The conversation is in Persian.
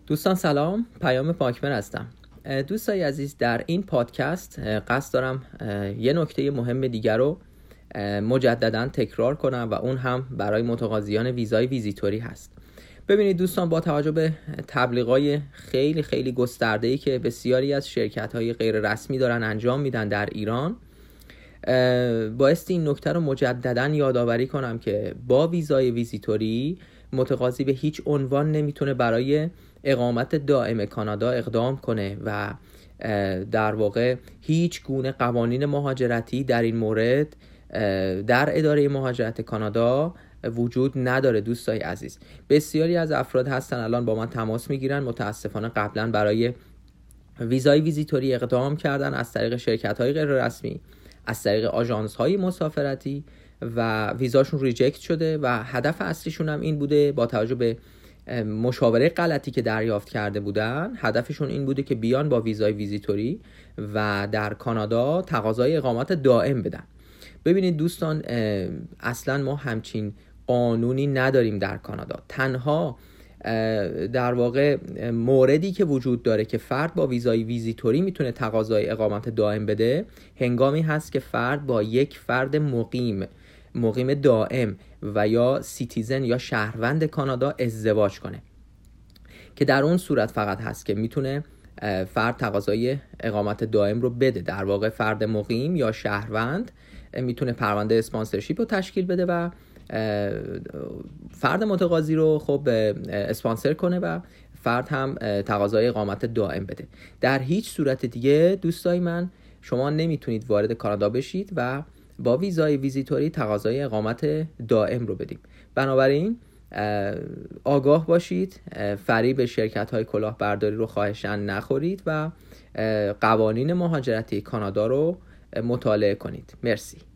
دوستان سلام، پیام پاکمر هستم. دوستای عزیز، در این پادکست قصد دارم یه نکته مهم دیگر رو مجددا تکرار کنم و اون هم برای متقاضیان ویزای ویزیتوری هست. ببینید دوستان، با توجه به تبلیغات خیلی گسترده‌ای که بسیاری از شرکت‌های غیر رسمی دارن انجام میدن در ایران، بایستی این نکته رو مجددا یادآوری کنم که با ویزای ویزیتوری متقاضی به هیچ عنوان نمیتونه برای اقامت دائم کانادا اقدام کنه و در واقع هیچ گونه قوانین مهاجرتی در این مورد در اداره مهاجرت کانادا وجود نداره. دوستای عزیز، بسیاری از افراد هستن الان با من تماس میگیرن، متاسفانه قبلا برای ویزای ویزیتوری اقدام کردن از طریق شرکت‌های غیر رسمی، از طریق آژانس‌های مسافرتی و ویزاشون ریجکت شده و هدف اصلیشون هم این بوده، با توجه به مشاوره غلطی که دریافت کرده بودن، هدفشون این بوده که بیان با ویزای ویزیتوری و در کانادا تقاضای اقامت دائم بدن. ببینید دوستان، اصلا ما همچین قانونی نداریم در کانادا. تنها در واقع موردی که وجود داره که فرد با ویزای ویزیتوری میتونه تقاضای اقامت دائم بده، هنگامی هست که فرد با یک فرد مقیم دائم و یا سیتیزن یا شهروند کانادا ازدواج کنه، که در اون صورت فقط هست که میتونه فرد تقاضای اقامت دائم رو بده. در واقع فرد مقیم یا شهروند میتونه پرونده اسپانسرشیپ رو تشکیل بده و فرد متقاضی رو خب اسپانسر کنه و فرد هم تقاضای اقامت دائم بده. در هیچ صورت دیگه دوستای من شما نمیتونید وارد کانادا بشید و با ویزای ویزیتوری تقاضای اقامت دائم رو بدیم. بنابراین آگاه باشید، فریب شرکت‌های کلاهبرداری رو خواهشاً نخورید و قوانین مهاجرتی کانادا رو مطالعه کنید. مرسی.